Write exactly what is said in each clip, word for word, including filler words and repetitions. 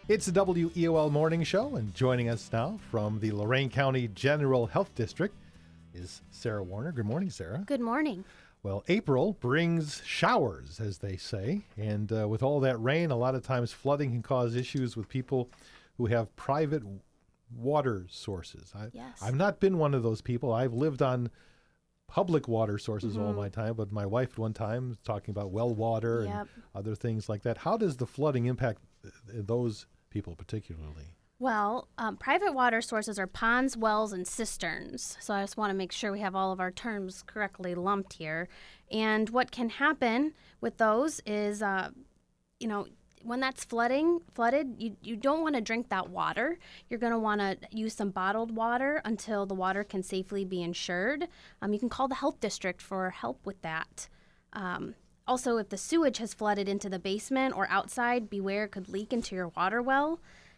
It's the W E O L Morning Show, and joining us now from the Lorain County General Health District is Sarah Warner. Good morning, Sarah. Good morning. Well, April brings showers, as they say, and uh, with all that rain, a lot of times flooding can cause issues with people who have private water sources. I, Yes. I've not been one of those people. I've lived on public water sources Mm-hmm. all my time, but my wife one time was talking about well water Yep. and other things like that. How does the flooding impact th- those people particularly? Well, um, private water sources are ponds, wells, and cisterns. So I just want to make sure we have all of our terms correctly lumped here. And what can happen with those is, uh, you know, when that's flooding, flooded, you, you don't want to drink that water. You're going to want to use some bottled water until the water can safely be insured. Um, you can call the health district for help with that. Um, also, if the sewage has flooded into the basement or outside, beware it could leak into your water well.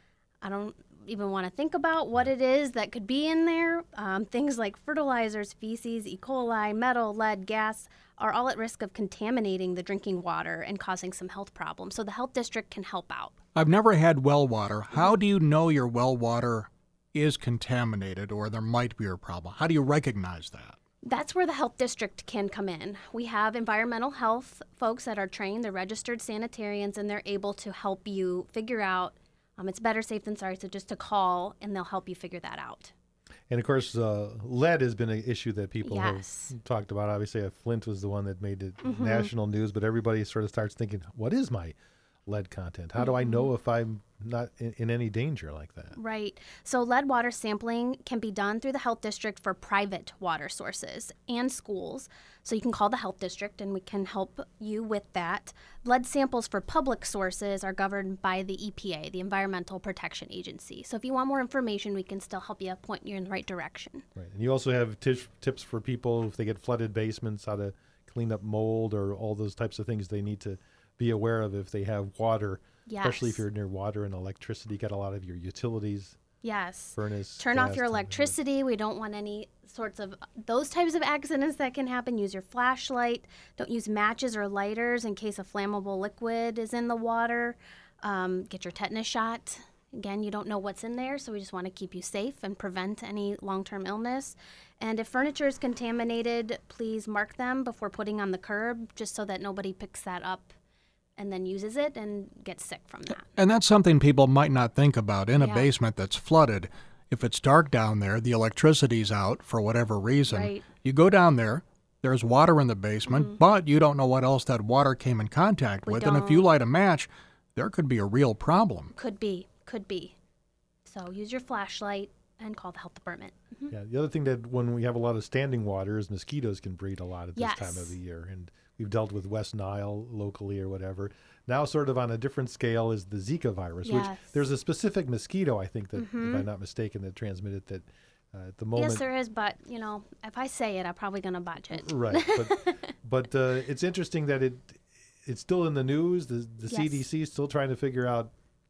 I don't even want to think about what it is that could be in there. Um, things like fertilizers, feces, E. coli, metal, lead, gas are all at risk of contaminating the drinking water and causing some health problems. So the health district can help out. I've never had well water. How do you know your well water is contaminated or there might be a problem? How do you recognize that? That's where the health district can come in. We have environmental health folks that are trained, they're registered sanitarians, and they're able to help you figure out. Um, it's better safe than sorry, so just to call and they'll help you figure that out. And of course, uh, lead has been an issue that people Yes. have talked about. Obviously, uh, Flint was the one that made it Mm-hmm. national news, but everybody sort of starts thinking, what is my lead content? How do I know if I'm not in, in any danger like that? Right. So lead water sampling can be done through the health district for private water sources and schools. So you can call the health district and we can help you with that. Lead samples for public sources are governed by the E P A, the Environmental Protection Agency. So if you want more information, we can still help you point you in the right direction. Right. And you also have tips tips for people if they get flooded basements, how to clean up mold or all those types of things they need to be aware of if they have water, especially if Yes. you're near water and electricity, get a lot of your utilities, Yes. furnace. Turn off gas, your and- electricity. We don't want any sorts of those types of accidents that can happen. Use your flashlight. Don't use matches or lighters in case a flammable liquid is in the water. Um, get your tetanus shot. Again, you don't know what's in there, so we just want to keep you safe and prevent any long-term illness. And if furniture is contaminated, please mark them before putting on the curb, just so that nobody picks that up and then uses it and gets sick from that. And that's something people might not think about. In a Yeah. basement that's flooded, if it's dark down there, the electricity's out for whatever reason. Right. You go down there, there's water in the basement, but you don't know what else that water came in contact We with. And if you don't. light a match, there could be a real problem. Could be, could be. So use your flashlight and call the health department. Yeah. The other thing that when we have a lot of standing water is mosquitoes can breed a lot at this Yes. time of the year. And we've dealt with West Nile locally or whatever. Now sort of on a different scale is the Zika virus, which Yes. there's a specific mosquito, I think, that, if I'm not mistaken, that transmitted that uh, at the moment. Yes, there is, but you know, if I say it, I'm probably gonna botch it. Right. But, but uh, it's interesting that it it's still in the news. The, the Yes. C D C is still trying to figure out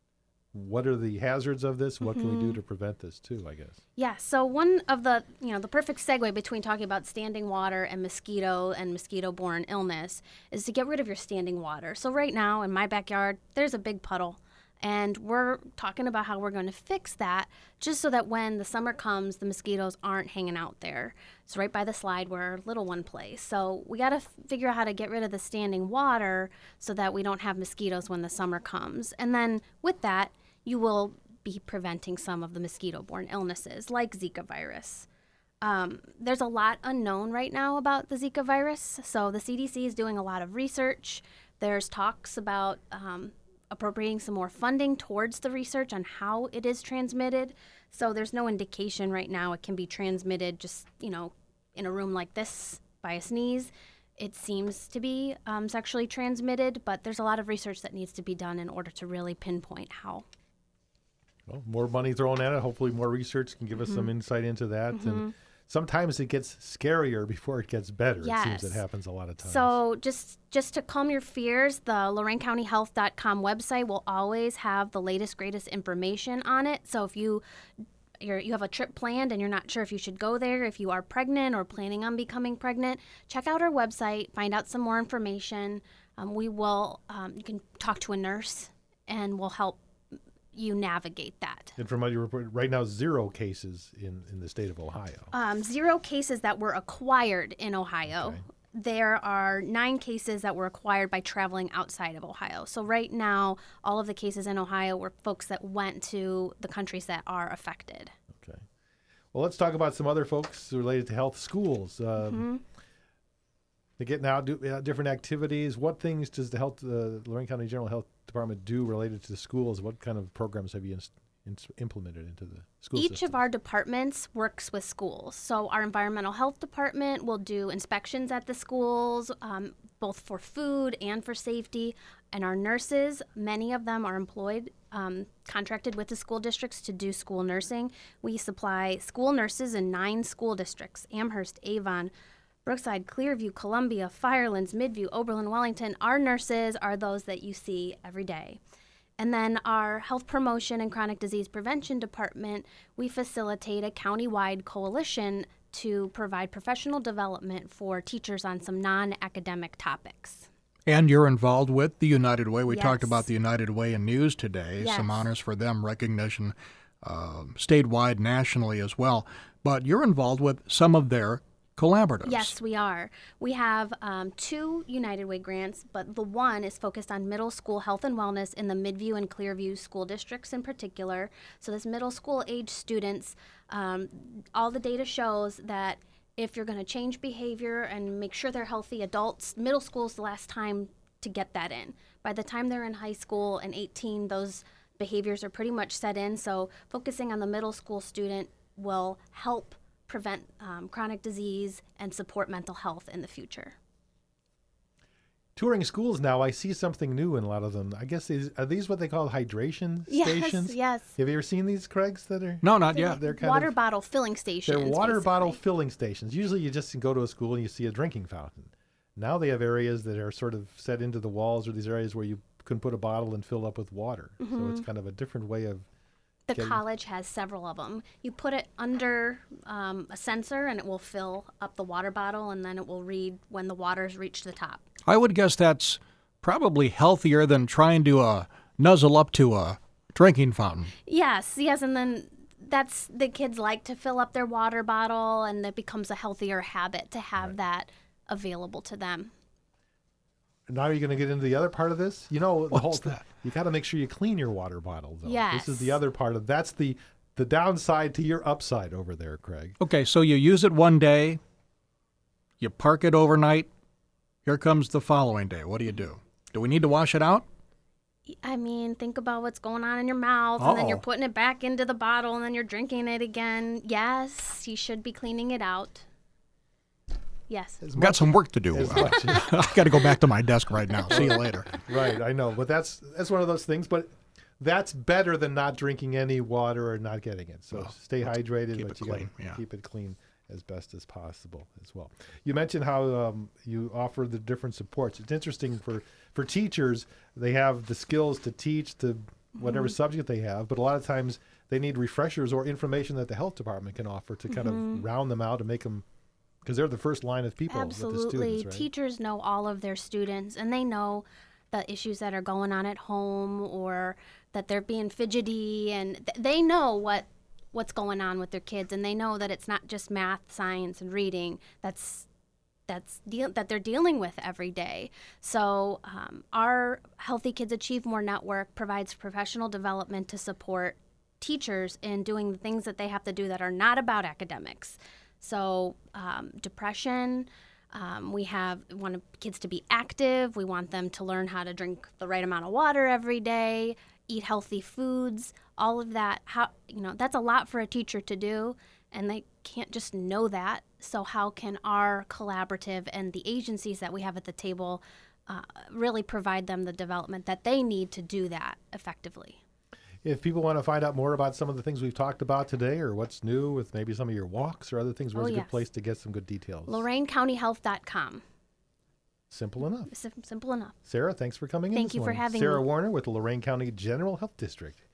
what are the hazards of this? What can we do to prevent this too, I guess? Yeah, so one of the, you know, the perfect segue between talking about standing water and mosquito and mosquito-borne illness is to get rid of your standing water. So right now in my backyard, there's a big puddle, and we're talking about how we're going to fix that just so that when the summer comes, the mosquitoes aren't hanging out there. It's right by the slide where our little one plays. So we got to f- figure out how to get rid of the standing water so that we don't have mosquitoes when the summer comes. And then with that, you will be preventing some of the mosquito-borne illnesses like Zika virus. Um, there's a lot unknown right now about the Zika virus, so the C D C is doing a lot of research. There's talks about um, appropriating some more funding towards the research on how it is transmitted. So there's no indication right now it can be transmitted just, you know, in a room like this by a sneeze. It seems to be um, sexually transmitted, but there's a lot of research that needs to be done in order to really pinpoint how. Well, more money thrown at it. Hopefully more research can give us some insight into that. And sometimes it gets scarier before it gets better. It seems Yes. it happens a lot of times. So just just to calm your fears, the Lorain County Health dot com website will always have the latest, greatest information on it. So if you you're, you have a trip planned and you're not sure if you should go there, if you are pregnant or planning on becoming pregnant, check out our website, find out some more information. Um, we will, um, you can talk to a nurse and we'll help you navigate that. And from what you report, right now, zero cases in, in the state of Ohio. Um, zero cases that were acquired in Ohio. Okay. There are nine cases that were acquired by traveling outside of Ohio. So right now, all of the cases in Ohio were folks that went to the countries that are affected. Okay. Well, let's talk about some other folks related to health. Schools. Um, Mm-hmm. They're getting out, do uh, different activities. What things does the health, uh, Lorraine County General Health Department do related to the schools? What kind of programs have you ins- ins- implemented into the school Each system? of our departments works with schools. So our environmental health department will do inspections at the schools, um, both for food and for safety. And our nurses, many of them are employed, um, contracted with the school districts to do school nursing. We supply school nurses in nine school districts: Amherst, Avon, Brookside, Clearview, Columbia, Firelands, Midview, Oberlin, Wellington. Our nurses are those that you see every day. And then our health promotion and chronic disease prevention department, we facilitate a countywide coalition to provide professional development for teachers on some non-academic topics. And you're involved with the United Way. We Yes. talked about the United Way in news today. Yes. Some honors for them, recognition uh, statewide, nationally as well. But you're involved with some of their collaboratives. Yes, we are. We have um, two United Way grants, but the one is focused on middle school health and wellness in the Midview and Clearview school districts in particular. So this middle school age students, um, all the data shows that if you're going to change behavior and make sure they're healthy adults, middle school is the last time to get that in. By the time they're in high school and eighteen, those behaviors are pretty much set in. So focusing on the middle school student will help prevent um, chronic disease and support mental health in the future. Touring schools now, I see something new in a lot of them. I guess these, are these what they call hydration Yes, stations? yes. Have you ever seen these, Craigs, that are? No, not yet. They're kind Water of, bottle filling stations. They're water bottle basically. filling stations. Usually you just go to a school and you see a drinking fountain. Now they have areas that are sort of set into the walls, or these areas where you can put a bottle and fill up with water. So it's kind of a different way of The getting- college has several of them. You put it under um, a sensor and it will fill up the water bottle, and then it will read when the water's reached the top. I would guess that's probably healthier than trying to uh, nuzzle up to a drinking fountain. Yes, yes, and then that's the kids like to fill up their water bottle, and it becomes a healthier habit to have Right. that available to them. Now you're going to get into the other part of this. You know, the What's whole that? You got to make sure you clean your water bottle, though. This is the Yes. other part of that's the the downside to your upside over there, Craig. Okay, so you use it one day, you park it overnight, here comes the following day. What do you do? Do we need to wash it out? I mean, think about what's going on in your mouth, and then you're Uh-oh. putting it back into the bottle, and then you're drinking it again. Yes, you should be cleaning it out. Yes. As I've got some work to do. as Uh, much as- I've got to go back to my desk right now. See you later. Right, I know, but that's that's one of those things. But that's better than not drinking any water or not getting it. So Well, stay hydrated, keep but it you got to clean, yeah. keep it clean as best as possible as well. You mentioned how um, you offer the different supports. It's interesting for for teachers. They have the skills to teach the whatever subject they have, but a lot of times they need refreshers or information that the health department can offer to kind of round them out and make them, because they're the first line of people with the Absolutely. students, right? Teachers know all of their students, and they know the issues that are going on at home, or that they're being fidgety, and th- they know what what's going on with their kids, and they know that it's not just math, science, and reading that's that's deal- that they're dealing with every day. So um, our Healthy Kids Achieve More network provides professional development to support teachers in doing the things that they have to do that are not about academics. So um, depression, um, we have we want kids to be active. We want them to learn how to drink the right amount of water every day, eat healthy foods, all of that. How you know that's a lot for a teacher to do, and they can't just know that. So how can our collaborative and the agencies that we have at the table uh, really provide them the development that they need to do that effectively? If people want to find out more about some of the things we've talked about today, or what's new with maybe some of your walks or other things, where's Oh, a good yes. place to get some good details? Lorain County Health dot com. Simple enough. Sim- simple enough. Sarah, thanks for coming in Thank this you for morning. having Sarah me. Warner with the Lorain County General Health District.